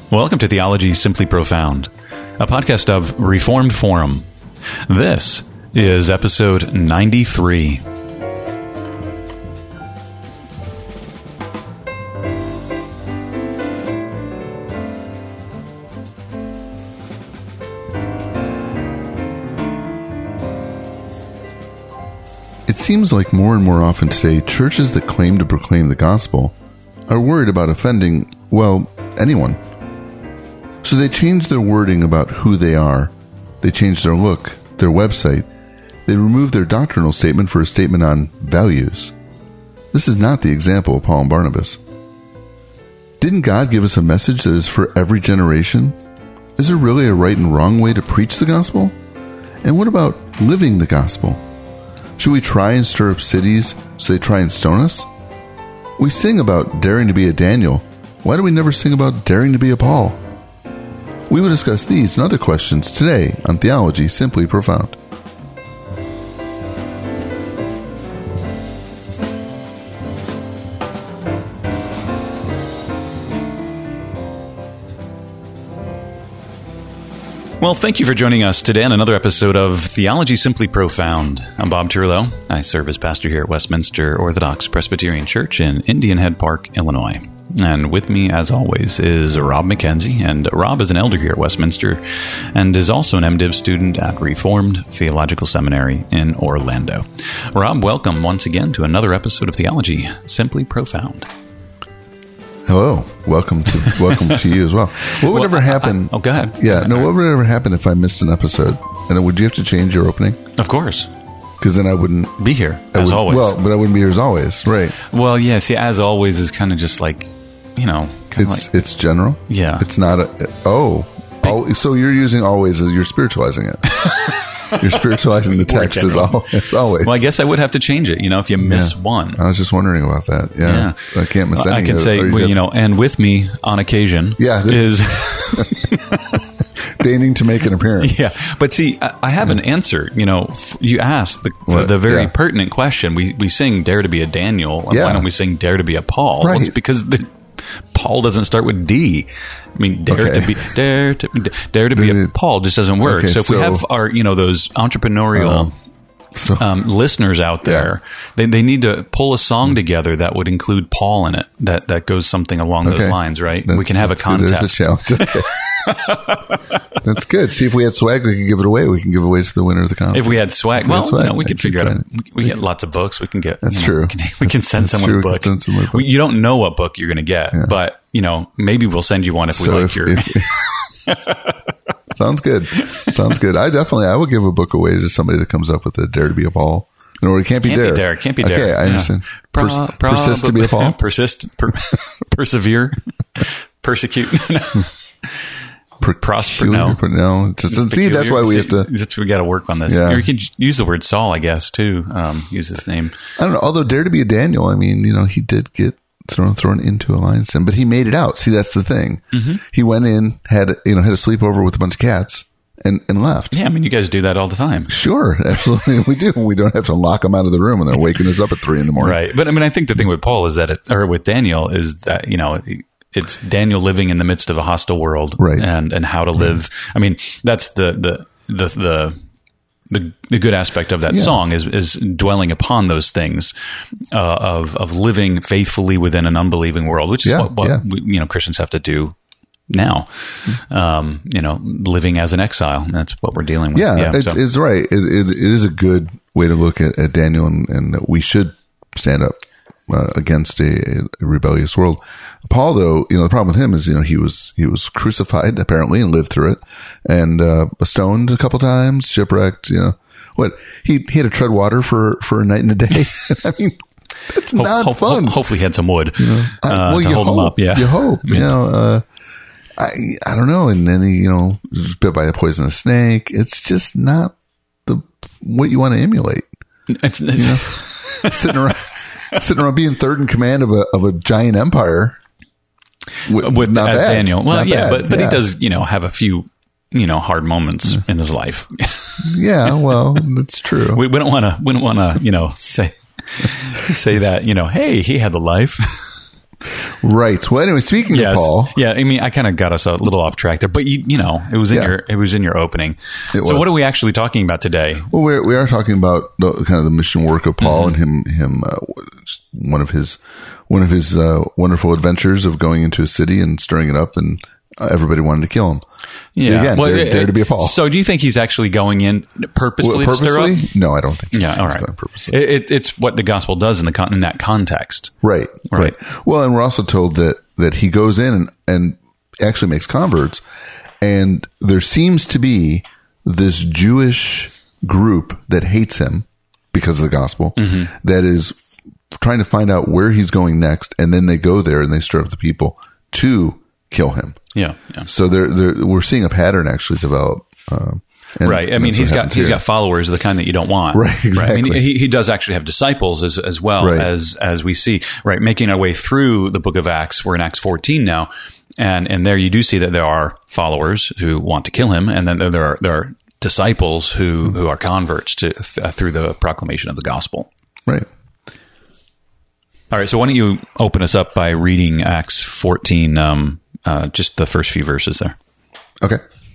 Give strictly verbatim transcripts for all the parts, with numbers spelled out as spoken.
Welcome to Theology Simply Profound, a podcast of Reformed Forum. This is episode ninety-three. It seems like more and more often today, churches that claim to proclaim the gospel are worried about offending, well, anyone. So they change their wording about who they are. They change their look, their website. They remove their doctrinal statement for a statement on values. This is not the example of Paul and Barnabas. Didn't God give us a message that is for every generation? Is there really a right and wrong way to preach the gospel? And what about living the gospel? Should we try and stir up cities so they try and stone us? We sing about daring to be a Daniel. Why do we never sing about daring to be a Paul? We will discuss these and other questions today on Theology Simply Profound. Well, thank you for joining us today on another episode of Theology Simply Profound. I'm Bob Turlow. I serve as pastor here at Westminster Orthodox Presbyterian Church in Indian Head Park, Illinois. And with me, as always, is Rob McKenzie. And Rob is an elder here at Westminster and is also an MDiv student at Reformed Theological Seminary in Orlando. Rob, welcome once again to another episode of Theology Simply Profound. Hello. Welcome to welcome to you as well. What would well, ever happen? I, I, oh, go ahead. Yeah, no, what would ever happen if I missed an episode? And then would you have to change your opening? Of course. Because then I wouldn't be here, I as would, always. Well, but I wouldn't be here as always, right? Well, yeah, see, as always is kind of just like, you know, kind of It's like, it's general? Yeah. It's not a, oh, oh, so you're using always as you're spiritualizing it. You're spiritualizing the text as, al- as always. Well, I guess I would have to change it, you know, if you miss yeah. one. I was just wondering about that. Yeah. yeah. I can't miss any. I can say, you, well, you know, and with me on occasion yeah, is... deigning to make an appearance. Yeah. But see, I, I have an answer. You know, you asked the, the, the very yeah. pertinent question. We we sing Dare to be a Daniel. Yeah. Why don't we sing Dare to be a Paul? Right. Well, it's because the... Paul doesn't start with D. I mean, dare okay. to be dare to dare to be a Paul just doesn't work. Okay, so if so, we have our, you know, those entrepreneurial um, so, um, listeners out there, yeah. they they need to pull a song together that would include Paul in it. That that goes something along okay. those lines, right? That's, we can have a contest. Good. There's a challenge. Okay. That's good. See, if we had swag, we could give it away. We can give it away to the winner of the contest. If we had swag, we well, had swag, you know, we could figure out. A, we, we get can, lots of books. We can get. That's you know, true. We can, we can send that's someone true. a book. Send someone a book. You don't know what book you're going to get, yeah. but you know, maybe we'll send you one if so we like if, your. If, sounds good. Sounds good. I definitely, I would give a book away to somebody that comes up with a Dare to be a Paul. No, it can't be can't dare. Be dare. Can't be dare. Okay, I yeah. understand. Pro, Pers- pro, persist to be a Paul. Persist. Per, persevere. Persecute. Per- Prosper. No. No. See, that's why we have to. That's we got to work on this. Yeah. You can use the word Saul, I guess, too. Um, use his name. I don't know. Although Dare to be a Daniel, I mean, you know, he did get thrown thrown into a lion's den, but he made it out. See, that's the thing. Mm-hmm. He went in, had you know, had a sleepover with a bunch of cats. And, and left. Yeah, I mean, you guys do that all the time. Sure, absolutely, we do. We don't have to lock them out of the room when they're waking us up at three in the morning, right? But I mean, I think the thing with Paul is that, it, or with Daniel, is that you know, it's Daniel living in the midst of a hostile world, right? And and how to live. Right. I mean, that's the the the the. The, the good aspect of that yeah. song is is dwelling upon those things uh, of of living faithfully within an unbelieving world, which is yeah, what, what yeah. we, you know Christians have to do now. Um, you know, living as an exile. That's what we're dealing with. Yeah, yeah it's, so. it's right. It, it, it is a good way to look at, at Daniel, and, and we should stand up uh, against a, a rebellious world. Paul, though, you know, the problem with him is, you know, he was he was crucified apparently and lived through it, and uh, stoned a couple times, shipwrecked. You know, what he he had to tread water for, for a night and a day. I mean, it's hope, not hope, fun. Hope, hopefully, he had some wood. You know, I, uh, well, to you hold hope, him up. Yeah, you hope. Yeah. You know. Uh, I I don't know, and then he, you know, was bit by a poisonous snake. It's just not the what you want to emulate. It's, it's you know? sitting around, sitting around being third in command of a of a giant empire. With, with not as bad. Daniel, well, not yeah, bad. but but yeah. he does, you know, have a few, you know, hard moments in his life. Yeah, well, that's true. We, we don't want to, we don't want to, you know, say say that, you know, hey, he had the life. Right. Well, anyway, speaking yes. of Paul, yeah, I mean, I kind of got us a little off track there, but you, you know, it was in Yeah. your, it was in your opening. It so was. what are we actually talking about today? well, we're, we are talking about the, kind of the mission work of Paul and him, him, uh, one of his, one of his uh, wonderful adventures of going into a city and stirring it up, and uh, everybody wanted to kill him. Yeah. So again, Well, dare, it- dare to be a Paul. So do you think he's actually going in purposefully, Well, to stir up? purposely? No, I don't think. He's, Yeah, all he's right. going purposely. It, it, it's what the gospel does in the con- in that context. Right, Right. right. Well, and we're also told that that he goes in and, and actually makes converts, and there seems to be this Jewish group that hates him because of the gospel, Mm-hmm. that is trying to find out where he's going next, and then they go there and they stir up the people to kill him. Yeah, yeah. So they're, they're, we're seeing a pattern actually develop. Um, and Right. I mean, that's he's what got happens he's here. got followers, the kind that you don't want. Right, I mean, exactly. he, he does actually have disciples as as well Right. as as we see. Right, making our way through the book of Acts. We're in Acts fourteen now, and and there you do see that there are followers who want to kill him, and then there, there are there are disciples who who are converts to uh, through the proclamation of the gospel. Right. All right. So why don't you open us up by reading Acts fourteen, um, uh, just the first few verses there. Okay.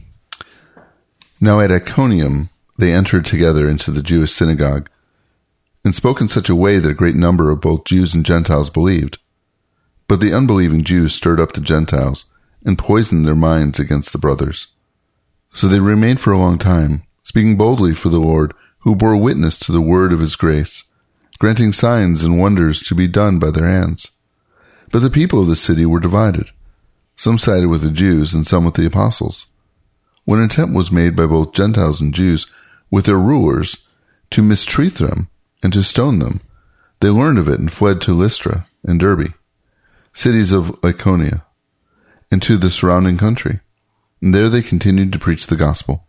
Now at Iconium, they entered together into the Jewish synagogue and spoke in such a way that a great number of both Jews and Gentiles believed. But the unbelieving Jews stirred up the Gentiles and poisoned their minds against the brothers. So they remained for a long time, speaking boldly for the Lord, who bore witness to the word of his grace, granting signs and wonders to be done by their hands. But the people of the city were divided. Some sided with the Jews and some with the apostles. When an attempt was made by both Gentiles and Jews with their rulers to mistreat them and to stone them, they learned of it and fled to Lystra and Derbe, cities of Lycaonia, and to the surrounding country. And there they continued to preach the gospel.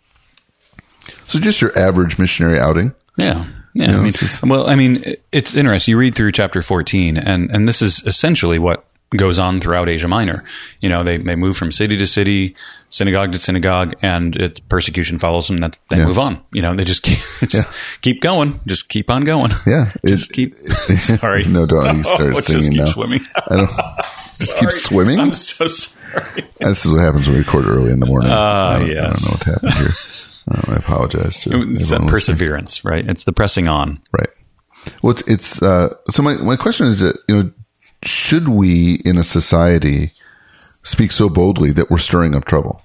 So just your average missionary outing. Yeah. Yeah. You know, I mean, it's just- well, I mean, it's interesting. You read through chapter fourteen, and, and this is essentially what goes on throughout Asia Minor. You know, they, they move from city to city, synagogue to synagogue, and it's persecution follows them. That they Yeah. move on. You know, they just keep, it's, Yeah. keep going. Just keep on going. Yeah. Just it- keep. Sorry. No, don't. You start Oh, singing just keep now. swimming. I don't. Just keep Sorry. swimming? I'm so sorry. This is what happens when we record early in the morning. Uh, I, don't, I yes. don't know what happened here. Uh, I apologize to It's that everyone listening. perseverance, right? It's the pressing on. Right. Well, it's, it's uh, so my, my question is that, you know, should we in a society speak so boldly that we're stirring up trouble?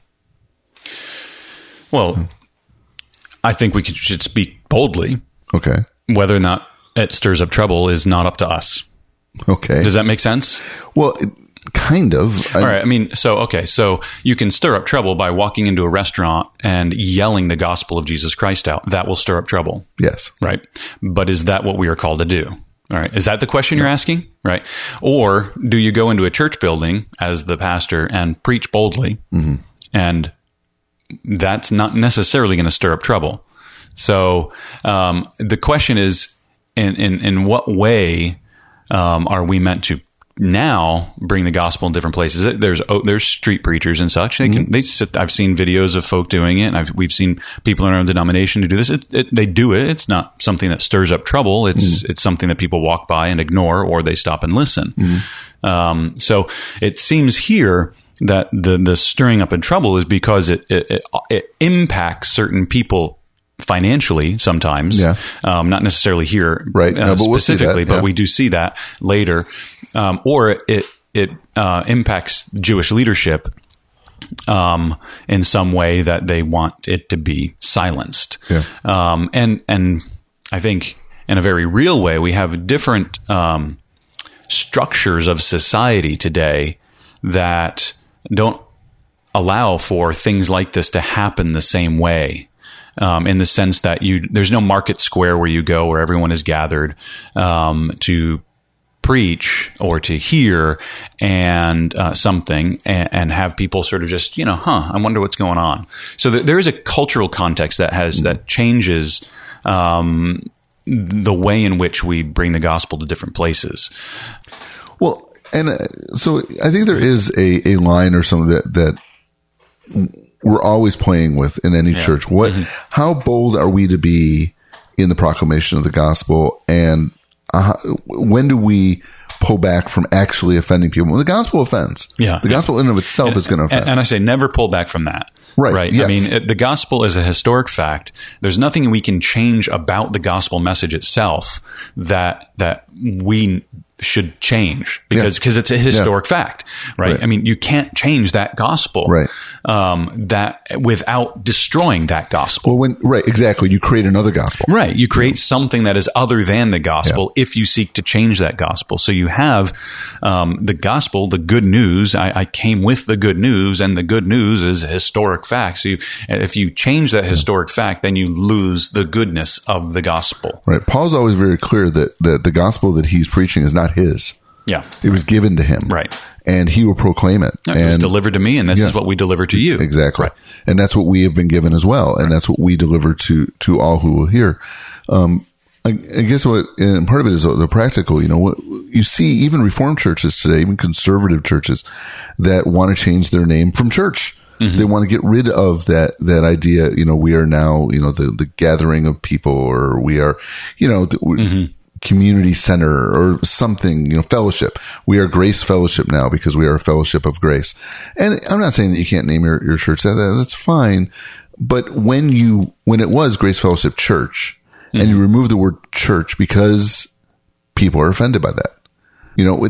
Well, I think we could, should speak boldly. Okay. Whether or not it stirs up trouble is not up to us. Okay. Does that make sense? Well, it, kind of. I, All right. I mean, so, okay. So you can stir up trouble by walking into a restaurant and yelling the gospel of Jesus Christ out. That will stir up trouble. Yes. Right. But is that what we are called to do? All right. Is that the question you're asking? Right. Or do you go into a church building as the pastor and preach boldly? Mm-hmm. And that's not necessarily going to stir up trouble. So um, the question is, in, in, in what way um, are we meant to now bring the gospel in different places? There's oh, there's street preachers and such. They can they sit. I've seen videos of folk doing it. And I've we've seen people in our own denomination to do this. It, it, they do it. It's not something that stirs up trouble. It's it's something that people walk by and ignore, or they stop and listen. Um, so it seems here that the the stirring up in trouble is because it it, it, it impacts certain people financially sometimes, Yeah. um, not necessarily here Right. uh, No, but we'll see that, specifically, yeah. but we do see that later. Um, or it it uh, impacts Jewish leadership um, in some way that they want it to be silenced. Yeah. Um, and and I think in a very real way, we have different um, structures of society today that don't allow for things like this to happen the same way. Um, in the sense that you, there's no market square where you go where everyone is gathered um, to preach or to hear and uh, something and, and have people sort of just, you know, huh, I wonder what's going on. So th- there is a cultural context that has mm-hmm. that changes um, the way in which we bring the gospel to different places. Well, and uh, so I think there is a, a line or something that that we're always playing with in any Yeah. church. What, Mm-hmm. how bold are we to be in the proclamation of the gospel, and uh, when do we pull back from actually offending people? Well, the gospel offends. Yeah. The gospel in and of itself and, is going to offend. And, and I say never pull back from that. Right. Right. Yes. I mean, it, the gospel is a historic fact. There's nothing we can change about the gospel message itself that that we should change because because yeah. it's a historic yeah. fact, right? right? I mean, you can't change that gospel, right? Um, that without destroying that gospel. Well, when right, exactly, you create another gospel, right? You create yeah. something that is other than the gospel yeah. if you seek to change that gospel. So you have um, the gospel, the good news. I, I came with the good news, and the good news is historic fact. So you, if you change that yeah. historic fact, then you lose the goodness of the gospel. Right. Paul's always very clear that that the gospel that he's preaching is not his. Yeah. It was given to him. Right. And he will proclaim it. No, and it was delivered to me, and this yeah. is what we deliver to you. Exactly. Right. And that's what we have been given as well. And right. that's what we deliver to, to all who will hear. Um, I, I guess what, and part of it is the practical, you know, what you see even Reformed churches today, even conservative churches that want to change their name from church. Mm-hmm. They want to get rid of that, that idea, you know, we are now, you know, the, the gathering of people, or we are, you know, the, mm-hmm. community center or something, you know, fellowship. We are Grace Fellowship now because we are a fellowship of grace. And I'm not saying that you can't name your, your church that, that's fine. But when you, when it was Grace Fellowship Church mm-hmm. and you remove the word church because people are offended by that, you know,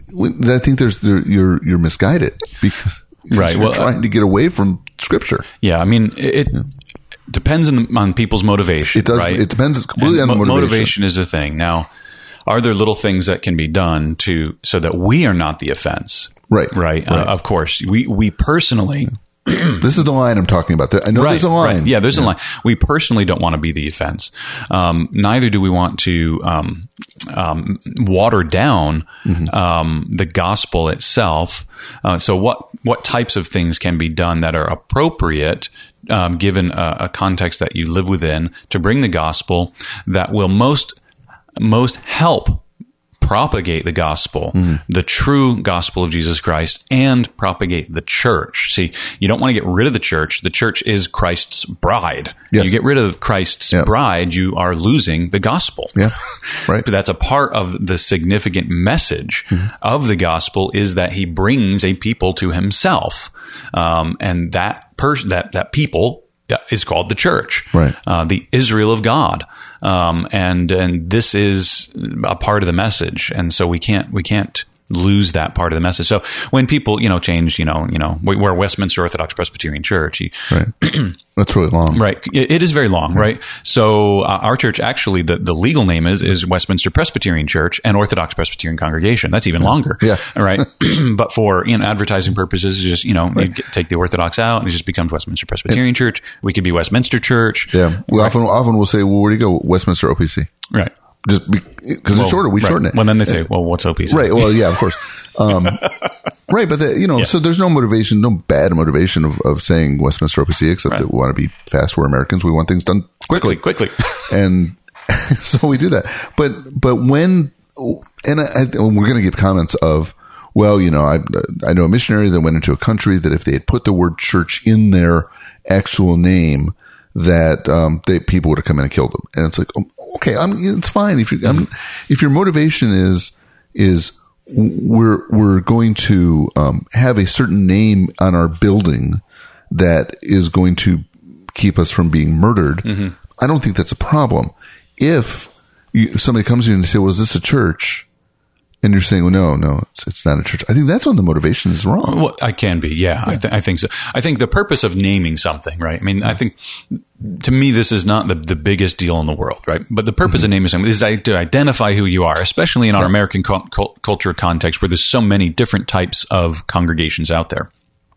I think there's, there, you're, you're misguided because right. you're well, trying uh, to get away from scripture. Yeah. I mean, it, yeah. depends on, on people's motivation. It does. Right? It depends completely and on the motivation. Motivation is a thing. Now, are there little things that can be done to so that we are not the offense? Right. Right. right. Uh, of course, we we personally. This is the line I'm talking about. I know right, there's a line. Right. Yeah, there's yeah. a line. We personally don't want to be the offense. Um, neither do we want to um, um, water down mm-hmm. um, the gospel itself. Uh, so, what what types of things can be done that are appropriate, um, given a, a context that you live within, to bring the gospel that will most most help propagate the gospel, mm-hmm. the true gospel of Jesus Christ, and propagate the church. See, you don't want to get rid of the church. The church is Christ's bride. Yes. You get rid of Christ's yeah. bride, you are losing the gospel. Yeah, right. But that's a part of the significant message mm-hmm. of the gospel is that he brings a people to himself. Um, and that person, that, that people is called the church, right? Uh, the Israel of God, um, and and this is a part of the message, and so we can't we can't lose that part of the message. So when people you know change, you know, you know, we're Westminster Orthodox Presbyterian Church, you, right? That's really long, right? It, it is very long, right? So uh, our church actually the, the legal name is is Westminster Presbyterian Church and Orthodox Presbyterian Congregation. That's even longer, yeah. Right. But for you know advertising purposes, just you know right. you get, take the Orthodox out and it just becomes Westminster Presbyterian yeah. Church. We could be Westminster Church. Yeah, we right. often often we'll say, well, where do you go? Westminster O P C, right? Just because well, it's shorter, we right. shorten it. Well, then they say, well, what's O P C? Right. Well, yeah, of course. Um, right. But, the, you know, yeah. so there's no motivation, no bad motivation of, of saying Westminster O P C, except right. that we want to be fast. We're Americans. We want things done quickly. Quickly. quickly. And so we do that. But, but when, and I, we're going to get comments of, well, you know, I, I know a missionary that went into a country that if they had put the word church in their actual name, that um, they, people would have come in and killed them. And it's like, oh, okay, I'm, it's fine. If you, mm-hmm. I'm, if your motivation is, is we're, we're going to um, have a certain name on our building that is going to keep us from being murdered, mm-hmm. I don't think that's a problem. If, you, if somebody comes to you and say, well, is this a church? And you're saying, well, no, no, it's it's not a church. I think that's when the motivation is wrong. Well, I can be, yeah. yeah. I, th- I think so. I think the purpose of naming something, right? I mean, I think to me, this is not the, the biggest deal in the world, right? But the purpose mm-hmm. of naming something is to identify who you are, especially in our yeah. American cu- culture context where there's so many different types of congregations out there.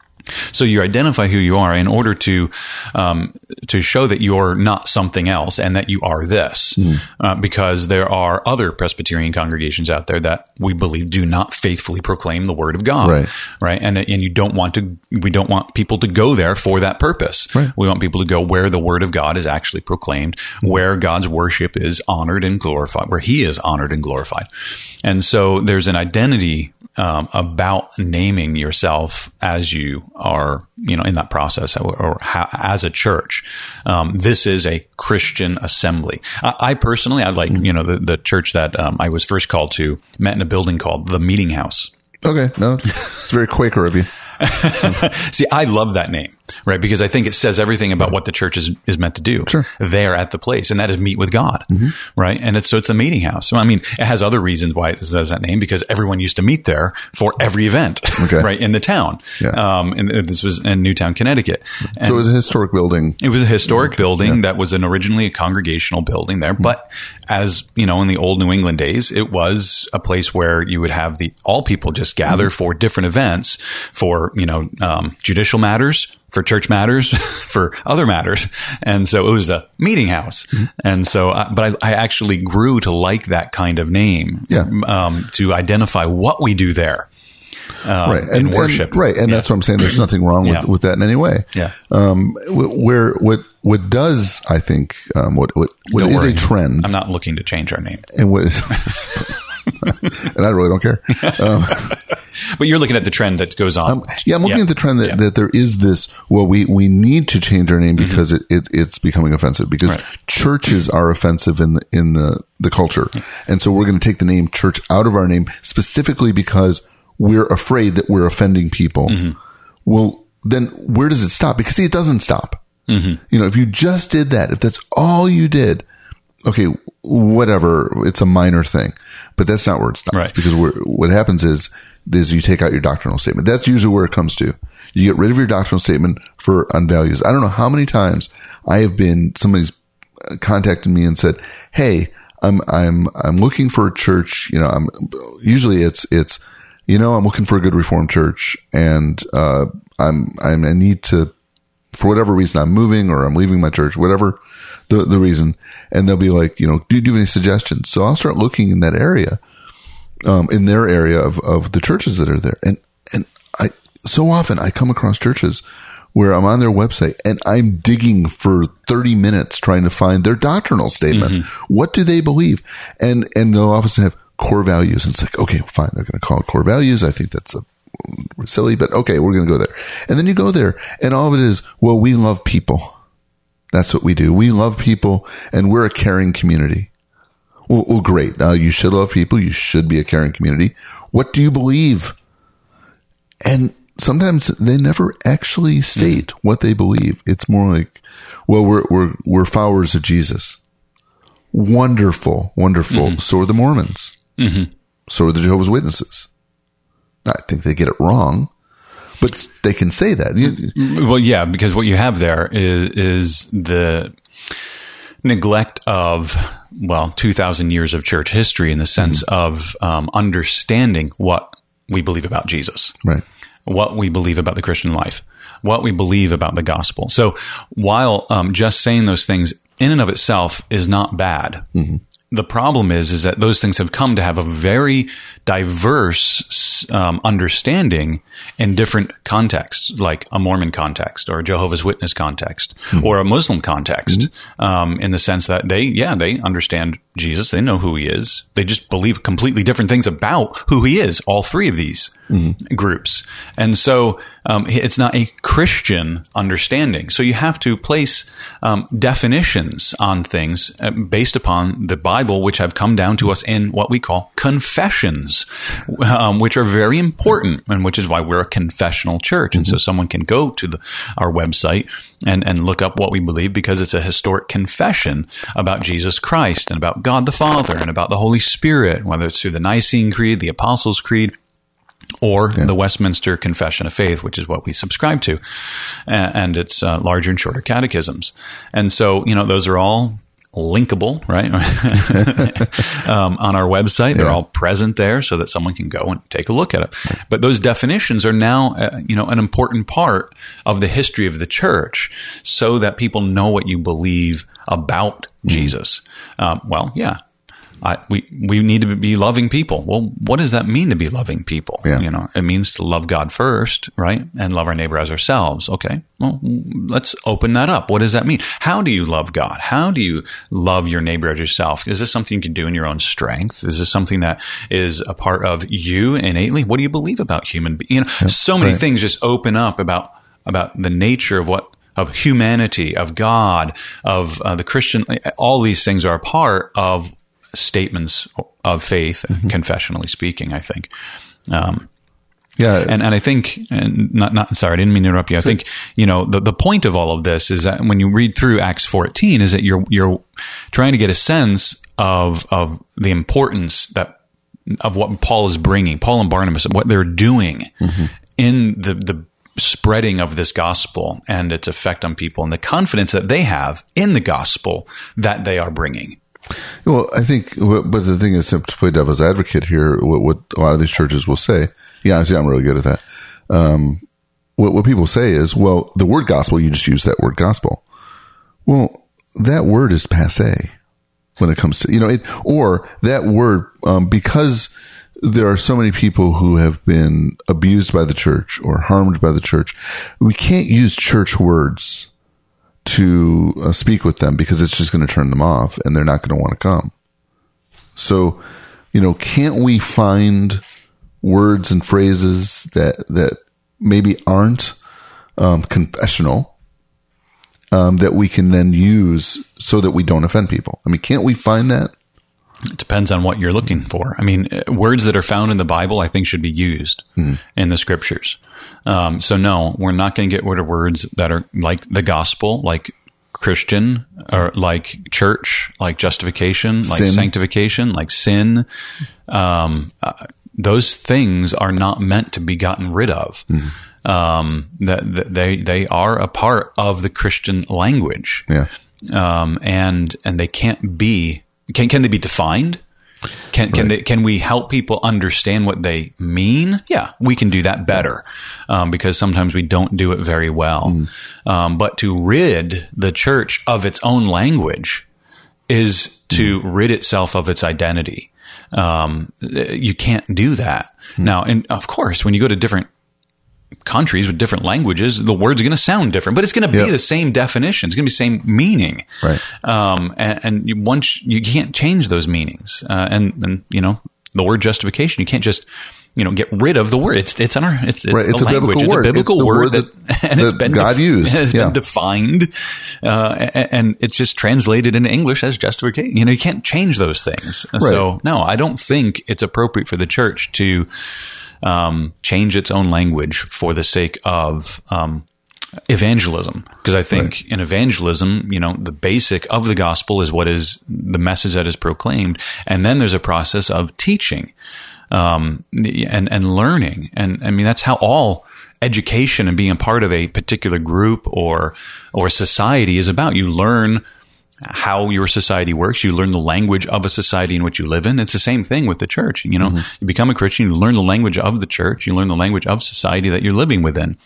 So you identify who you are in order to um, to show that you're not something else and that you are this, mm. uh, because there are other Presbyterian congregations out there that we believe do not faithfully proclaim the Word of God, right? Right, and and you don't want to. We don't want people to go there for that purpose. Right. We want people to go where the Word of God is actually proclaimed, mm. where God's worship is honored and glorified, where He is honored and glorified, and so there's an identity Um, about naming yourself as you are you know, in that process, or, or how, as a church, um, this is a Christian assembly. I, I personally, I like, mm-hmm. you know, the, the church that um, I was first called to met in a building called the Meeting House. Okay. No, it's, it's very Quaker of you. See, I love that name, right? Because I think it says everything about what the church is, is meant to do. Sure. There at the place, and that is meet with God, mm-hmm. right? And it's so it's a meeting house. So, I mean, it has other reasons why it says that name, because everyone used to meet there for every event, okay. right, in the town. Yeah. Um, and this was in Newtown, Connecticut. And so it was a historic building. It was a historic okay. building yeah. that was an originally a congregational building there, mm-hmm. but as you know, in the old New England days, it was a place where you would have the all people just gather mm-hmm. for different events, for you know. Um, judicial matters, for church matters, for other matters. And so it was a meeting house. Mm-hmm. And so, uh, but I, I actually grew to like that kind of name, yeah. um, to identify what we do there. Um, right. And, in worship. And, right. And yeah. that's what I'm saying. There's nothing wrong with, yeah. with that in any way. Yeah. Um, where, what, what does, I think, um, what, what, what Don't is worry. a trend. I'm not looking to change our name. And what is, and I really don't care. Um, But you're looking at the trend that goes on. Um, yeah, I'm looking yeah. at the trend that, yeah. that there is this, well, we, we need to change our name because mm-hmm. it, it, it's becoming offensive, because right. churches are offensive in the, in the, the culture. Yeah. And so we're going to take the name church out of our name specifically because we're afraid that we're offending people. Mm-hmm. Well, then where does it stop? Because see, it doesn't stop. Mm-hmm. You know, if you just did that, if that's all you did, okay, whatever, it's a minor thing, but that's not where it stops. Right. Because we're, what happens is, is you take out your doctrinal statement. That's usually where it comes to. You get rid of your doctrinal statement for on values. I don't know how many times I have been, somebody's contacted me and said, hey, I'm, I'm, I'm looking for a church. You know, I'm, usually it's, it's, you know, I'm looking for a good Reformed church, and, uh, I'm, I'm, I need to, for whatever reason, I'm moving or I'm leaving my church, whatever the, the reason. And they'll be like, you know, do you do any suggestions? So I'll start looking in that area. Um, in their area of, of the churches that are there. And, and I, so often I come across churches where I'm on their website and I'm digging for thirty minutes trying to find their doctrinal statement. Mm-hmm. What do they believe? And, and they'll often have core values. And it's like, okay, fine. They're going to call it core values. I think that's a, silly, but okay, we're going to go there. And then you go there and all of it is, well, we love people. That's what we do. We love people and we're a caring community. Well, well, great. Now, you should love people. You should be a caring community. What do you believe? And sometimes they never actually state mm-hmm. what they believe. It's more like, well, we're we're we're followers of Jesus. Wonderful, wonderful. Mm-hmm. So are the Mormons. Mm-hmm. So are the Jehovah's Witnesses. I think they get it wrong, but they can say that. You, well, yeah, because what you have there is is the neglect of, well, two thousand years of church history in the sense mm-hmm. of um, understanding what we believe about Jesus, right? What we believe about the Christian life, what we believe about the gospel. So while um, just saying those things in and of itself is not bad, mm-hmm. the problem is, is that those things have come to have a very diverse um, understanding in different contexts, like a Mormon context or a Jehovah's Witness context mm-hmm. or a Muslim context, mm-hmm. um, in the sense that they, yeah, they understand Jesus. They know who he is. They just believe completely different things about who he is, all three of these mm-hmm. groups. And so um, it's not a Christian understanding. So you have to place um, definitions on things uh, based upon the Bible, which have come down to us in what we call confessions, um, which are very important, and which is why we're a confessional church. And mm-hmm. so someone can go to the, our website and, and look up what we believe, because it's a historic confession about Jesus Christ and about God the Father and about the Holy Spirit, whether it's through the Nicene Creed, the Apostles' Creed, or yeah. the Westminster Confession of Faith, which is what we subscribe to, and it's uh, larger and shorter catechisms. And so, you know, those are all linkable, right? um, on our website. They're yeah. all present there so that someone can go and take a look at it. But those definitions are now, uh, you know, an important part of the history of the church, so that people know what you believe about mm-hmm. Jesus. Um, well, yeah. I, we, we need to be loving people. Well, what does that mean to be loving people? Yeah. You know, it means to love God first, right? And love our neighbor as ourselves. Okay. Well, let's open that up. What does that mean? How do you love God? How do you love your neighbor as yourself? Is this something you can do in your own strength? Is this something that is a part of you innately? What do you believe about human beings? You know, yeah, so many right. things just open up about about the nature of what, of humanity, of God, of uh, the Christian, all these things are a part of statements of faith, mm-hmm. confessionally speaking, I think. Um, yeah. And, and I think, and not, not, sorry, I didn't mean to interrupt you. I think, you know, the, the point of all of this is that when you read through Acts fourteen is that you're, you're trying to get a sense of, of the importance that, of what Paul is bringing, Paul and Barnabas, what they're doing mm-hmm. in the, the spreading of this gospel and its effect on people, and the confidence that they have in the gospel that they are bringing. Well, I think, but the thing is, to play devil's advocate here, what, what a lot of these churches will say, yeah, see, I'm really good at that. Um, what, what people say is, well, the word gospel, you just use that word gospel. Well, that word is passé when it comes to, you know, it, or that word, um, because there are so many people who have been abused by the church or harmed by the church, we can't use church words to uh, speak with them because it's just going to turn them off and they're not going to want to come. So, you know, can't we find words and phrases that, that maybe aren't um, confessional um, that we can then use so that we don't offend people? I mean, can't we find that? It depends on what you're looking for. I mean, words that are found in the Bible, I think, should be used mm-hmm. in the scriptures. Um, so no, we're not going to get rid of words that are like the gospel, like Christian, or like church, like justification, like sin. Sanctification, like sin. Um, uh, those things are not meant to be gotten rid of. Mm-hmm. Um, that, that they they are a part of the Christian language. Yeah. Um, and and they can't be. Can can they be defined? Can can right. they can we help people understand what they mean? Yeah, we can do that better um, because sometimes we don't do it very well. Mm. Um, but to rid the church of its own language is to mm. rid itself of its identity. Um, you can't do that mm. now. And of course, when you go to different countries with different languages, the word's going to sound different, but it's going to be yep. the same definition. It's going to be the same meaning. Right. Um, and, and you, once you can't change those meanings, uh, and, and, you know, the word justification, you can't just, you know, get rid of the word. It's, it's on our, it's, it's, right. it's a, a language. biblical word. It's a biblical it's word, word that, that, and that it's been, God def- used. It's yeah. been defined, uh, and, and it's just translated into English as justification. You know, you can't change those things. Right. So no, I don't think it's appropriate for the church to, Um, change its own language for the sake of um, evangelism. Because I think right. in evangelism, you know, the basic of the gospel is what is the message that is proclaimed. And then there's a process of teaching um, and, and learning. And I mean, that's how all education and being a part of a particular group or or society is about. You learn how your society works. You learn the language of a society in which you live in. It's the same thing with the church. You know, mm-hmm. you become a Christian, you learn the language of the church, you learn the language of society that you're living within.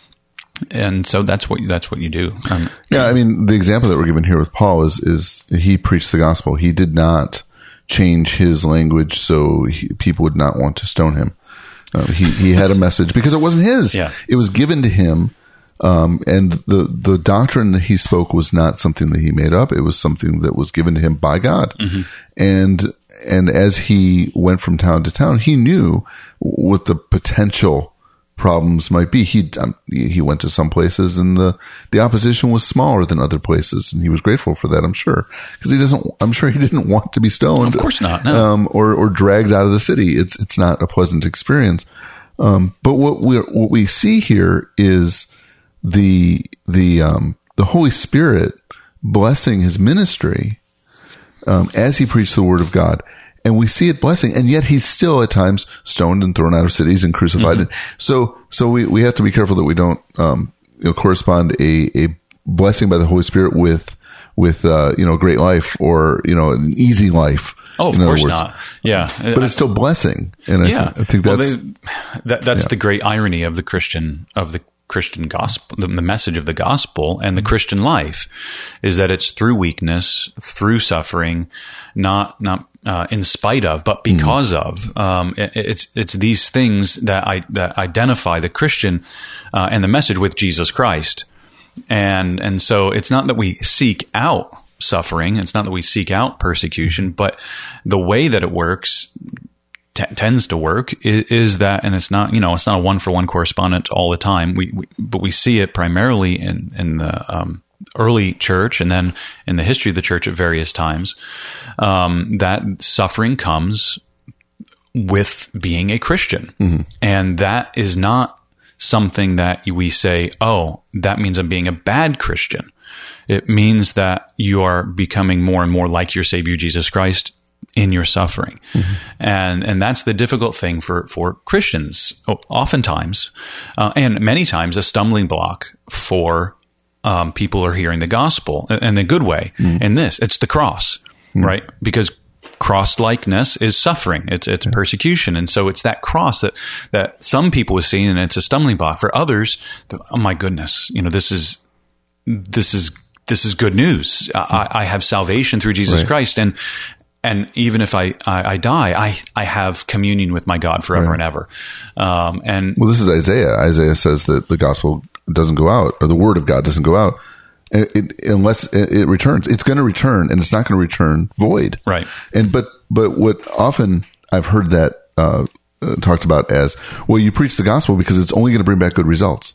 And so that's what, that's what you do. Um, yeah. I mean, the example that we're given here with Paul is, is he preached the gospel. He did not change his language so he, people would not want to stone him. Uh, he, he had a message because it wasn't his. Yeah. It was given to him. Um, and the, the doctrine that he spoke was not something that he made up. It was something that was given to him by God. Mm-hmm. And, and as he went from town to town, he knew what the potential problems might be. He, um, he went to some places and the, the opposition was smaller than other places. And he was grateful for that, I'm sure. Cause he doesn't, I'm sure he didn't want to be stoned. Of course not. No. Um, or, or dragged out of the city. It's, it's not a pleasant experience. Um, but what we what we see here is, the the um the Holy Spirit blessing his ministry um as he preached the word of God, and we see it blessing, and yet he's still at times stoned and thrown out of cities and crucified. Mm-hmm. So so we we have to be careful that we don't um you know correspond a a blessing by the Holy Spirit with with uh you know great life or you know an easy life. Oh, of course not. Yeah, but it's still blessing, and yeah. I, I think that's well, they, that, that's yeah. the great irony of the Christian of the Christian gospel, the, the message of the gospel and the Christian life is that it's through weakness, through suffering, not not uh, in spite of, but because mm-hmm. of. Um, it, it's it's these things that I that identify the Christian uh, and the message with Jesus Christ, and and so it's not that we seek out suffering, it's not that we seek out persecution, but the way that it works t- tends to work is, is that, and it's not, you know, it's not a one for one correspondence all the time. We, we but we see it primarily in in the um, early church, and then in the history of the church at various times. Um, that suffering comes with being a Christian, mm-hmm. and that is not something that we say, oh, that means I'm being a bad Christian. It means that you are becoming more and more like your Savior, Jesus Christ, in your suffering. Mm-hmm. And and that's the difficult thing for, for Christians, oftentimes, uh, and many times a stumbling block for um, people who are hearing the gospel in a good way. Mm-hmm. In this, it's the cross, mm-hmm. right? Because cross-likeness is suffering. It's it's yeah. persecution. And so it's that cross that, that some people have seen, and it's a stumbling block. For others, oh my goodness, you know, this is, this is, this is good news. I, I have salvation through Jesus right. Christ. And, and even if I, I, I die, I, I have communion with my God forever right. and ever. Um, and well, this is Isaiah. Isaiah says that the gospel doesn't go out, or the word of God doesn't go out It, it, unless it, it returns. It's going to return, and it's not going to return void. Right. And but but what often I've heard that uh, uh, talked about as, well, you preach the gospel because it's only going to bring back good results.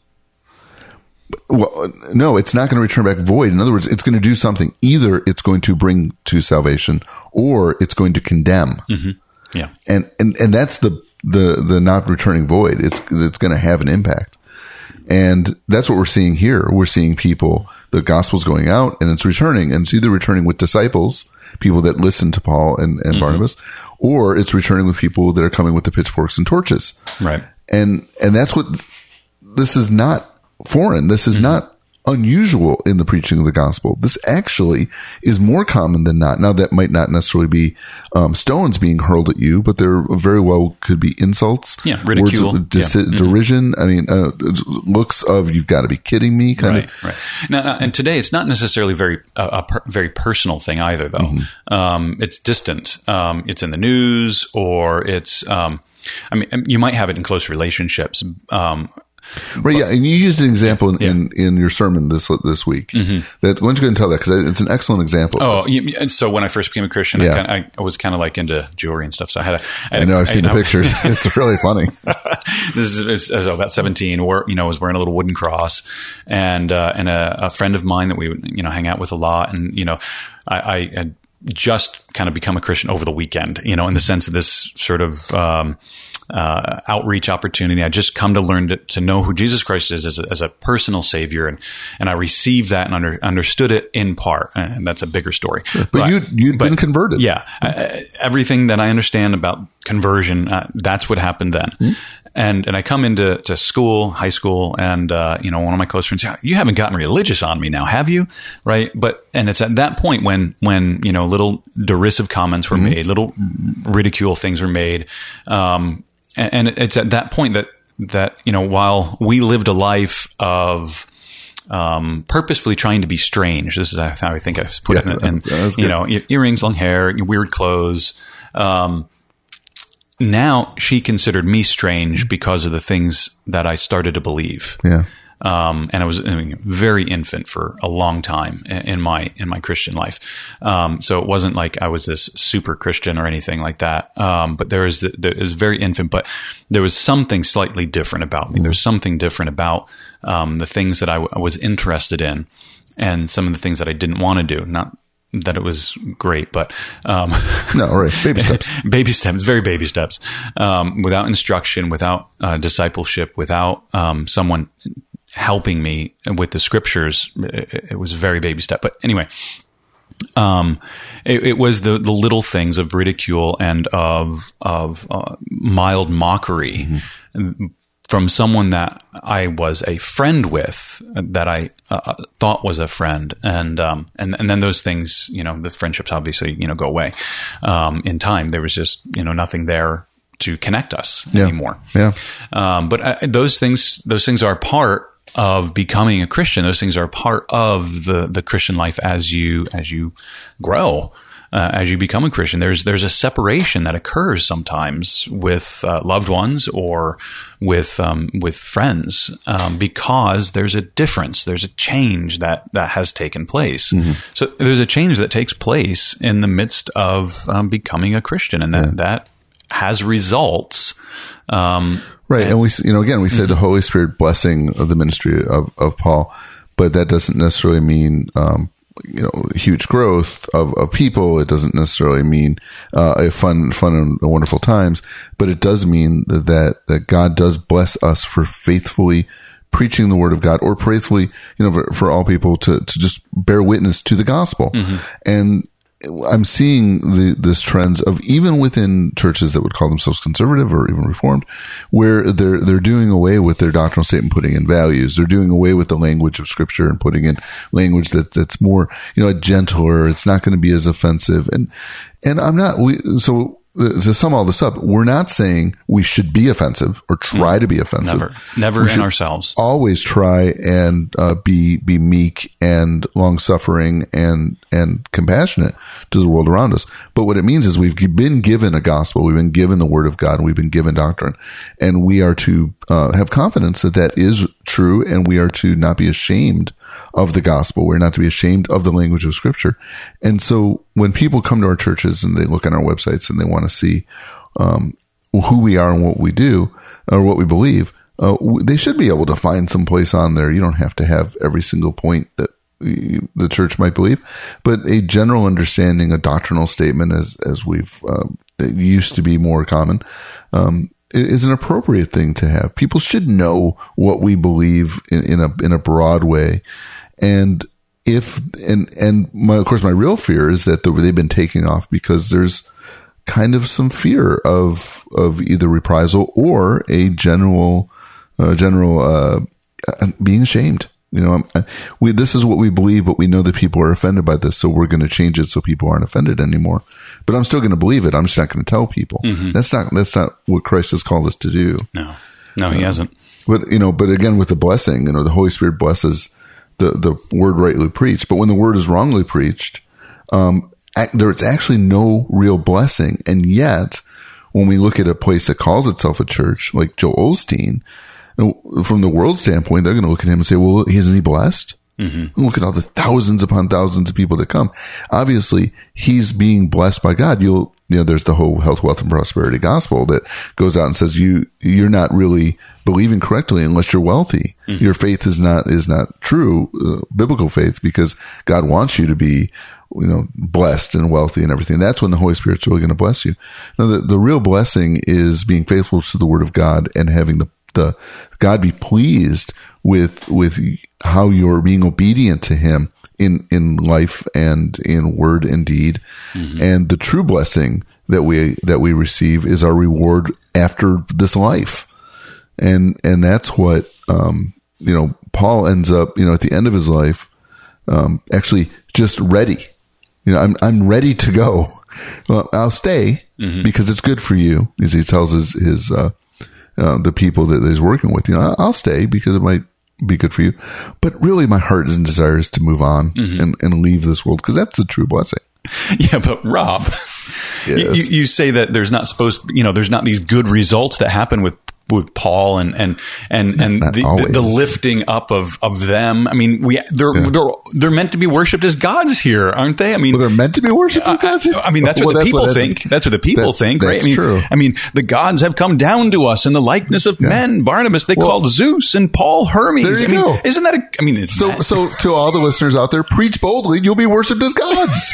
Well, no, it's not going to return back void. In other words, it's going to do something. Either it's going to bring to salvation, or it's going to condemn. Mm-hmm. Yeah. And and and that's the the the not returning void. It's it's going to have an impact. And that's what we're seeing here. We're seeing people, the gospel's going out and it's returning, and it's either returning with disciples, people that listen to Paul and, and mm-hmm. Barnabas, or it's returning with people that are coming with the pitchforks and torches. Right. And, and that's what, this is not foreign. This is mm-hmm. not unusual in the preaching of the gospel. This actually is more common than not. Now, that might not necessarily be um, stones being hurled at you, but there very well could be insults, yeah, ridicule, words of dis- yeah. mm-hmm. derision. I mean, uh, looks of "you've got to be kidding me" kind right, of. Right. Now, now, and today it's not necessarily very uh, a per- very personal thing either, though. Mm-hmm. Um, it's distant. Um, it's in the news, or it's. Um, I mean, you might have it in close relationships. Um, Right, yeah, and you used an example in, yeah. in, in your sermon this this week. Mm-hmm. That why don't you go and tell that, because it's an excellent example. Oh, you, so when I first became a Christian, yeah. I, kinda, I was kind of like into jewelry and stuff. So I had a. I, had I know a, I've seen I, the I, pictures. It's really funny. This is I was about seventeen. Where you know I was wearing a little wooden cross, and uh, and a, a friend of mine that we would you know hang out with a lot, and you know I. I had just kind of become a Christian over the weekend. You know, in the sense of this sort of. Um, Uh, outreach opportunity. I just come to learn to, to know who Jesus Christ is as a, as a personal Savior, and and I received that and under, understood it in part, and that's a bigger story. But, but you you'd but, been converted, yeah. Uh, everything that I understand about conversion, uh, that's what happened then. Mm-hmm. And and I come into to school, high school, and uh, you know one of my close friends, you haven't gotten religious on me now, have you? Right? But and it's at that point when when you know little derisive comments were mm-hmm. made, little ridicule things were made. Um, And it's at that point that, that, you know, while we lived a life of, um, purposefully trying to be strange, this is how I think I put yeah, it, and, you know, earrings, long hair, weird clothes. Um, now she considered me strange because of the things that I started to believe. Yeah. Um, and I was I mean, very infant for a long time in my in my Christian life. Um, so it wasn't like I was this super Christian or anything like that. Um, but there was there was very infant, but there was something slightly different about me. There's something different about um, the things that I, w- I was interested in, and some of the things that I didn't want to do. Not that it was great, but um, no, right, baby steps, baby steps, very baby steps. Um, without instruction, without uh, discipleship, without um, someone helping me with the scriptures, it, it was a very baby step. But anyway, um, it, it was the, the little things of ridicule and of, of, uh, mild mockery mm-hmm. from someone that I was a friend with, that I uh, thought was a friend. And, um, and, and then those things, you know, the friendships obviously, you know, go away, um, in time. There was just, you know, nothing there to connect us yeah. anymore. Yeah. Um, but I, those things, those things are part of becoming a Christian. Those things are part of the, the Christian life as you, as you grow, uh, as you become a Christian. There's, there's a separation that occurs sometimes with uh, loved ones or with, um, with friends, um, because there's a difference. There's a change that, that has taken place. Mm-hmm. So there's a change that takes place in the midst of um, becoming a Christian, and that, yeah. that has results. Um, right. And, and we, you know, again, we say mm-hmm. the Holy Spirit blessing of the ministry of, of Paul, but that doesn't necessarily mean, um, you know, huge growth of, of people. It doesn't necessarily mean uh, a fun, fun and wonderful times, but it does mean that, that God does bless us for faithfully preaching the word of God, or faithfully, you know, for, for all people to, to just bear witness to the gospel. Mm-hmm. And I'm seeing the, this trends of even within churches that would call themselves conservative or even reformed, where they're, they're doing away with their doctrinal statement, putting in values. They're doing away with the language of scripture and putting in language that, that's more, you know, gentler. It's not going to be as offensive. And, and I'm not, we, so, to sum all this up, we're not saying we should be offensive or try mm. to be offensive. Never, never we in ourselves. Always try and uh, be be meek and long suffering and and compassionate to the world around us. But what it means is we've been given a gospel, we've been given the word of God, and we've been given doctrine, and we are to uh, have confidence that that is true, and we are to not be ashamed of the gospel. We're not to be ashamed of the language of scripture. And so when people come to our churches and they look on our websites and they want to see um, who we are and what we do or what we believe, uh, they should be able to find some place on there. You don't have to have every single point that the church might believe, but a general understanding, a doctrinal statement, as as we've uh, it used to be more common, um, is an appropriate thing to have. People should know what we believe in, in a in a broad way, and if and and my, of course my real fear is that the, they've been taking off because there's kind of some fear of of either reprisal or a general uh, general uh, being ashamed. You know, we, this is what we believe, but we know that people are offended by this, so we're going to change it so people aren't offended anymore. But I'm still going to believe it. I'm just not going to tell people. Mm-hmm. That's not that's not what Christ has called us to do. No, no, he um, hasn't. But you know, but again, with the blessing, you know, the Holy Spirit blesses the the word rightly preached. But when the word is wrongly preached, um, there's actually no real blessing. And yet, when we look at a place that calls itself a church, like Joel Osteen, from the world standpoint, they're going to look at him and say, well, isn't he blessed? Mm-hmm. Look at all the thousands upon thousands of people that come. Obviously, he's being blessed by God. You'll, you know, there's the whole health, wealth, and prosperity gospel that goes out and says you, you're not really believing correctly unless you're wealthy. Mm-hmm. Your faith is not, is not true, uh, biblical faith, because God wants you to be, you know, blessed and wealthy and everything. That's when the Holy Spirit's really going to bless you. Now, the, the real blessing is being faithful to the word of God and having the The, God be pleased with with how you're being obedient to Him in, in life and in word and deed. Mm-hmm. And the true blessing that we that we receive is our reward after this life. And and that's what um, you know, Paul ends up, you know, at the end of his life, um, actually just ready. You know, I'm I'm ready to go. Well, I'll stay mm-hmm. because it's good for you, as he tells his his uh, Uh, the people that he's working with. You know, I'll stay because it might be good for you. But really, my heart and desire is to move on mm-hmm. and, and leave this world, because that's the true blessing. Yeah, but Rob, yes. you, you say that there's not supposed, you know, there's not these good results that happen with with Paul and and and and the, the, the lifting up of of them. I mean, we they're yeah. they're they're meant to be worshipped as gods here, aren't they? I mean, well, they're meant to be worshipped as gods. I, I mean, that's what well, the that's people what, that's, think. That's what the people that's, think, that's right? I mean, true. I mean, the gods have come down to us in the likeness of yeah. men. Barnabas they well, called Zeus, and Paul Hermes. There you I mean, go. Isn't that a? I mean, it's so not, so to all the listeners out there, preach boldly. You'll be worshipped as gods.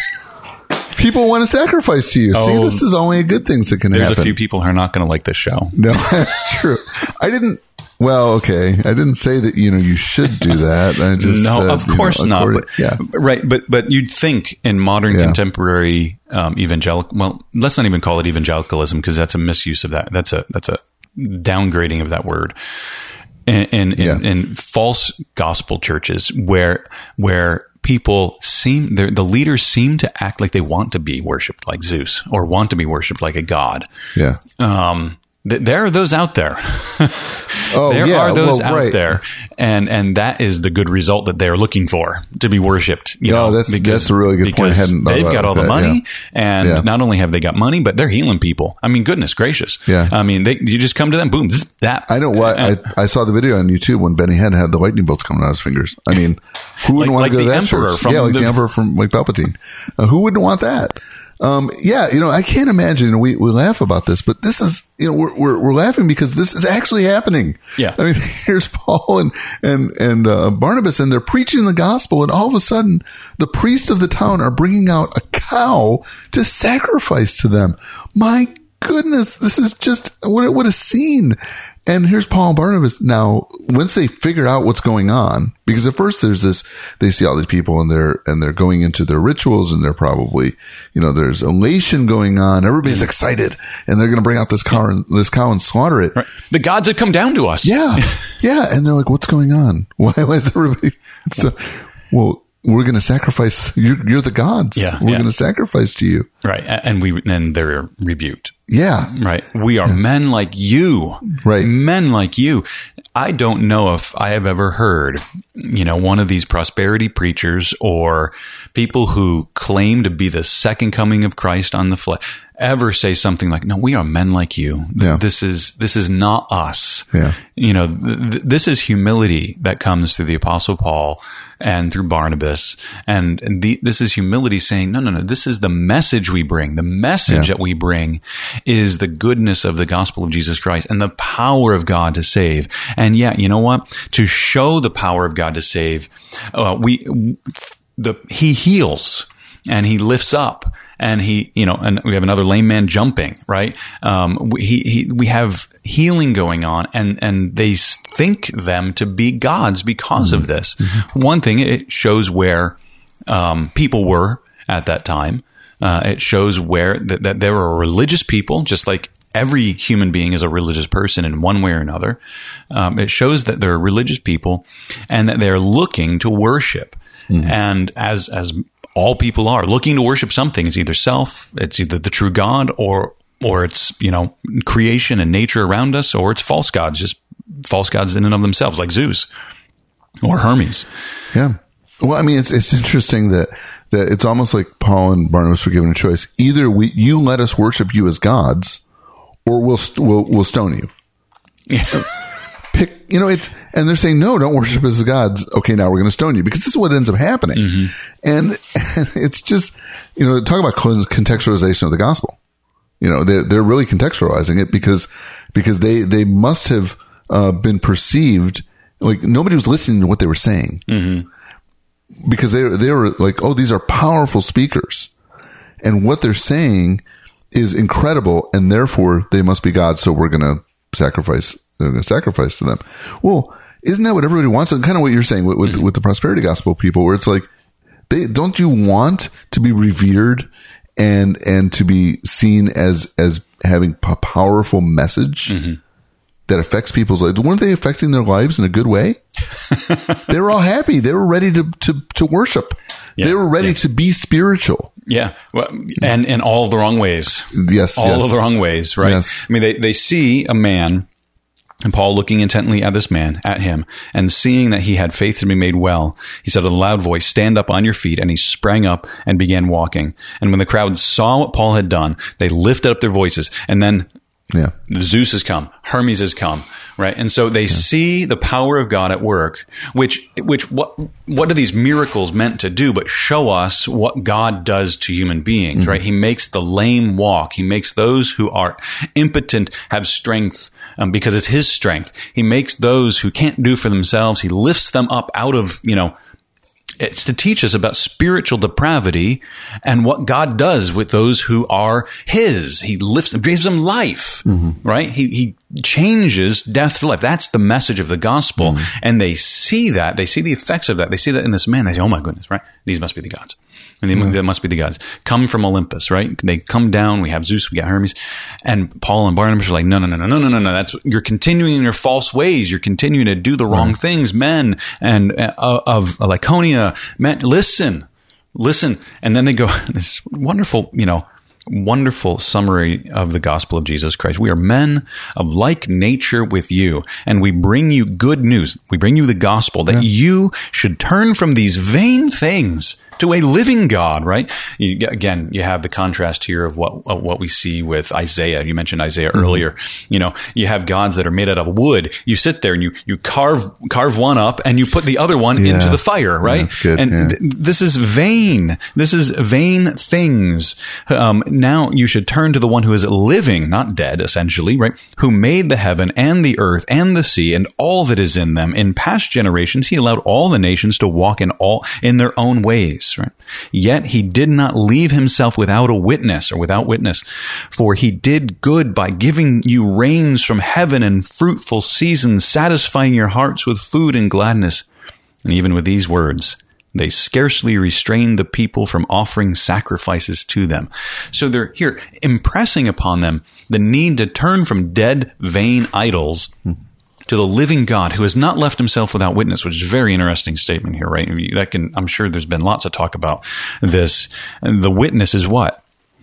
People want to sacrifice to you. Oh, see, this is only good things that can there's happen. There's a few people who are not going to like this show. No, that's true. I didn't. Well, okay. I didn't say that, you know, you should do that. I just no, said, of course you know, not. But, yeah. Right. But, but you'd think in modern yeah. contemporary, um, evangelical, well, let's not even call it evangelicalism, because that's a misuse of that. That's a, that's a downgrading of that word. And, and, yeah. in, in false gospel churches where, where people seem, the leaders seem to act like they want to be worshiped like Zeus or want to be worshiped like a god. Yeah. Um, There are those out there. oh, there yeah. are those well, out right. there, and and that is the good result that they're looking for, to be worshipped. You no, know, that's because, that's a really good point. I hadn't they've got all the that, money, yeah. and yeah. not only have they got money, but they're healing people. I mean, goodness gracious. Yeah. I mean, they, you just come to them, boom, this, that. I know what I, I saw the video on YouTube when Benny Hinn had the lightning bolts coming out of his fingers. I mean, who wouldn't like, want like to go to the that emperor church? from yeah, like the, the emperor from like Palpatine. Uh, who wouldn't want that? Um, yeah, you know, I can't imagine. We, we laugh about this, but this is, you know, we're, we're, we're laughing because this is actually happening. Yeah. I mean, here's Paul and, and, and, uh, Barnabas, and they're preaching the gospel. And all of a sudden, the priests of the town are bringing out a cow to sacrifice to them. My goodness, this is just, what, what a scene. And here's Paul and Barnabas. Now, once they figure out what's going on, because at first there's this, they see all these people and they're, and they're going into their rituals, and they're probably, you know, there's elation going on. Everybody's excited, and they're going to bring out this cow and this cow and slaughter it. Right. The gods have come down to us. Yeah. Yeah. And they're like, what's going on? Why, why is everybody? So, well, we're going to sacrifice. You're, you're the gods. Yeah, we're yeah. going to sacrifice to you. Right. And we, and they're rebuked. Yeah. Right. We are yeah. men like you. Right. Men like you. I don't know if I have ever heard, you know, one of these prosperity preachers or people who claim to be the second coming of Christ on the flesh ever say something like, no, we are men like you. Yeah. This is, this is not us. Yeah. You know, th- th- this is humility that comes through the Apostle Paul and through Barnabas. And, and the, this is humility saying, no, no, no, this is the message we bring. The message Yeah. that we bring is the goodness of the gospel of Jesus Christ and the power of God to save. And yeah, you know what? To show the power of God to save, uh, we, the, he heals and he lifts up. And he, you know, and we have another lame man jumping, right? Um, we, he, he, we have healing going on, and, and they think them to be gods because mm-hmm. of this. Mm-hmm. One thing, it shows where um, people were at that time. Uh, it shows where that, that there were religious people, just like every human being is a religious person in one way or another. Um, it shows that there are religious people, and that they're looking to worship. Mm-hmm. And as as all people are looking to worship something. It's either self, it's either the true God, or or it's, you know, creation and nature around us, or it's false gods, just false gods in and of themselves, like Zeus or Hermes. Yeah. Well, I mean, it's it's interesting that that it's almost like Paul and Barnabas were given a choice. Either we you let us worship you as gods, or we'll we'll, we'll stone you. Yeah. Pick, you know, it's, and they're saying, no, don't worship as gods. Okay, now we're going to stone you, because this is what ends up happening. Mm-hmm. And, and it's just, you know, talk about contextualization of the gospel. You know, they're, they're really contextualizing it because, because they, they must have uh, been perceived, like nobody was listening to what they were saying. Mm-hmm. Because they, they were like, oh, these are powerful speakers. And what they're saying is incredible, and therefore they must be gods, so we're going to sacrifice They're going to sacrifice to them. Well, isn't that what everybody wants? And kind of what you're saying with, with, with the prosperity gospel people, where it's like, they don't you want to be revered and and to be seen as as having a powerful message mm-hmm. that affects people's lives? Weren't they affecting their lives in a good way? They were all happy. They were ready to to, to worship. Yeah, they were ready yeah. to be spiritual. Yeah. Well, and in all the wrong ways. Yes. All yes. of the wrong ways, right? Yes. I mean, they, they see a man, and Paul looking intently at this man, at him, and seeing that he had faith to be made well, he said with a loud voice, stand up on your feet. And he sprang up and began walking. And when the crowd saw what Paul had done, they lifted up their voices. And then yeah. Zeus has come, Hermes has come, right? And so they yeah. see the power of God at work, which, which, what, what are these miracles meant to do but show us what God does to human beings, mm-hmm. right? He makes the lame walk. He makes those who are impotent have strength um, because it's his strength. He makes those who can't do for themselves. He lifts them up out of, you know, it's to teach us about spiritual depravity and what God does with those who are his. He lifts, gives them life, mm-hmm. right? He, he changes death to life. That's the message of the gospel. Mm-hmm. And they see that. They see the effects of that. They see that in this man. They say, oh my goodness, right? These must be the gods. And they, mm-hmm. that must be the gods. Come from Olympus, right? They come down. We have Zeus, we got Hermes. And Paul and Barnabas are like, no, no, no, no, no, no, no, no. That's, you're continuing in your false ways. You're continuing to do the wrong right. things, men and uh, of Lycaonia. Men, listen, listen. And then they go, this wonderful, you know, wonderful summary of the gospel of Jesus Christ. We are men of like nature with you, and we bring you good news. We bring you the gospel that yeah. you should turn from these vain things to a living God, right? You, again, you have the contrast here of what of what we see with Isaiah. You mentioned Isaiah mm-hmm. earlier. You know, you have gods that are made out of wood. You sit there and you you carve carve one up and you put the other one yeah. into the fire, right? Yeah, that's good. And yeah. th- this is vain. This is vain things. Um, now you should turn to the one who is living, not dead, essentially, right? Who made the heaven and the earth and the sea and all that is in them. In past generations, he allowed all the nations to walk in all in their own ways. Right? Yet he did not leave himself without a witness or without witness, for he did good by giving you rains from heaven and fruitful seasons, satisfying your hearts with food and gladness. And even with these words, they scarcely restrained the people from offering sacrifices to them. So they're here impressing upon them the need to turn from dead, vain idols to the living God who has not left himself without witness, which is a very interesting statement here, right? That can, I'm sure there's been lots of talk about this. And the witness is what?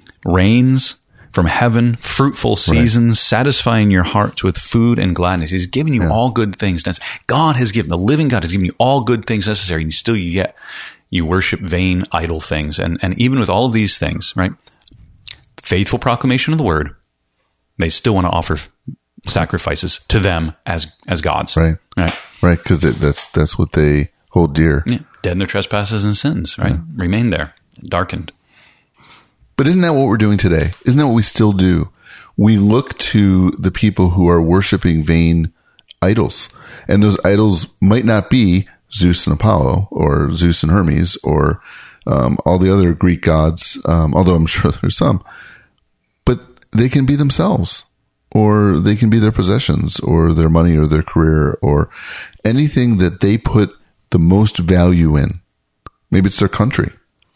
Rains from heaven, fruitful seasons, right. satisfying your hearts with food and gladness. He's given you yeah. all good things. God has given, the living God has given you all good things necessary, and still yet you worship vain, idle things. And, and even with all of these things, right? Faithful proclamation of the word, they still want to offer sacrifices to them as as gods, right? Right, right. Because that's that's what they hold dear. Yeah. Dead in their trespasses and sins, right? Yeah. Remain there, darkened. But isn't that what we're doing today? Isn't that what we still do? We look to the people who are worshiping vain idols, and those idols might not be Zeus and Apollo, or Zeus and Hermes, or um, all the other Greek gods. Um, although I'm sure there's some, but they can be themselves. Or they can be their possessions, or their money, or their career, or anything that they put the most value in. Maybe it's their country,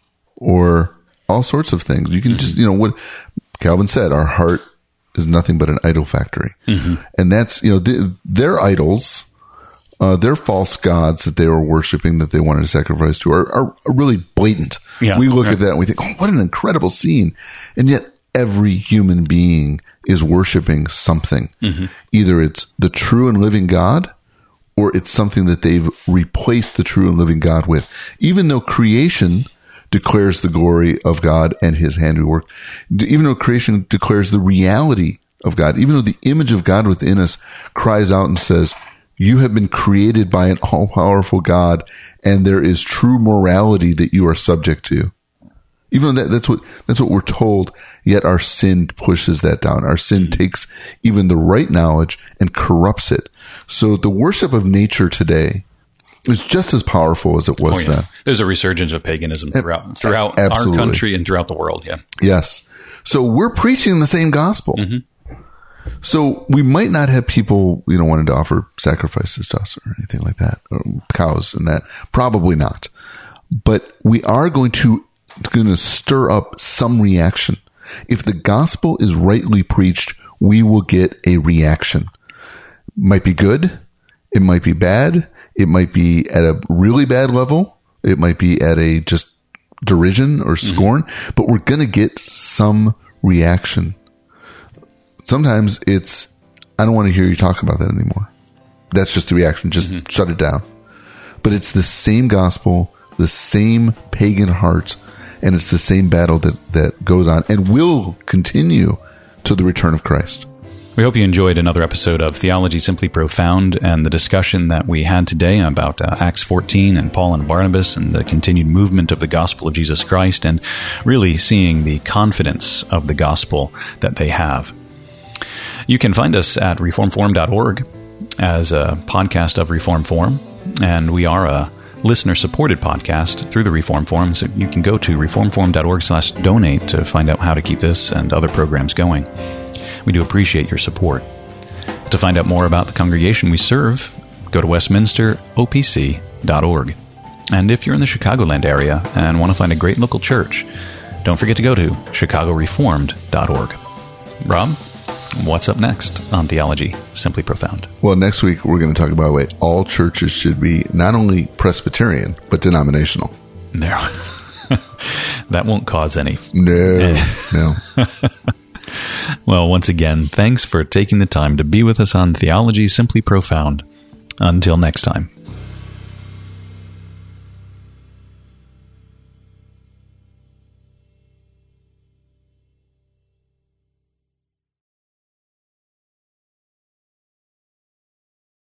or all sorts of things. You can mm-hmm. just, you know, what Calvin said, our heart is nothing but an idol factory. Mm-hmm. And that's, you know, the, their idols, uh, their false gods that they were worshiping, that they wanted to sacrifice to, are, are, are really blatant. Yeah, we look right. at that and we think, oh, what an incredible scene. And yet every human being is worshiping something. Mm-hmm. Either it's the true and living God, or it's something that they've replaced the true and living God with. Even though creation declares the glory of God and his handiwork, even though creation declares the reality of God, even though the image of God within us cries out and says, you have been created by an all-powerful God, and there is true morality that you are subject to. Even though that, that's what that's what we're told, yet our sin pushes that down. Our sin mm-hmm. takes even the right knowledge and corrupts it. So the worship of nature today is just as powerful as it was oh, yeah. then. There's a resurgence of paganism throughout throughout Absolutely. our country and throughout the world. Yeah. Yes. So we're preaching the same gospel. Mm-hmm. So we might not have people, you know, wanting to offer sacrifices to us or anything like that, or cows and that. Probably not. But we are going to going to stir up some reaction. If the gospel is rightly preached, we will get a reaction. Might be good. It might be bad. It might be at a really bad level. It might be at a just derision or scorn, mm-hmm. but we're going to get some reaction. Sometimes it's, I don't want to hear you talk about that anymore. That's just the reaction. Just mm-hmm. shut it down. But it's the same gospel, the same pagan hearts, and it's the same battle that, that goes on and will continue to the return of Christ. We hope you enjoyed another episode of Theology Simply Profound and the discussion that we had today about uh, Acts fourteen and Paul and Barnabas and the continued movement of the gospel of Jesus Christ, and really seeing the confidence of the gospel that they have. You can find us at reform forum dot org as a podcast of Reform Forum, and we are a listener-supported podcast through the Reform Forum, so you can go to reform forum dot org slash donate to find out how to keep this and other programs going. We do appreciate your support. To find out more about the congregation we serve, go to westminster o p c dot org. And if you're in the Chicagoland area and want to find a great local church, don't forget to go to chicago reformed dot org. Rob, what's up next on Theology Simply Profound? Well, next week we're going to talk about the way all churches should be not only Presbyterian, but denominational. There. That won't cause any. No, no. Well, once again, thanks for taking the time to be with us on Theology Simply Profound. Until next time.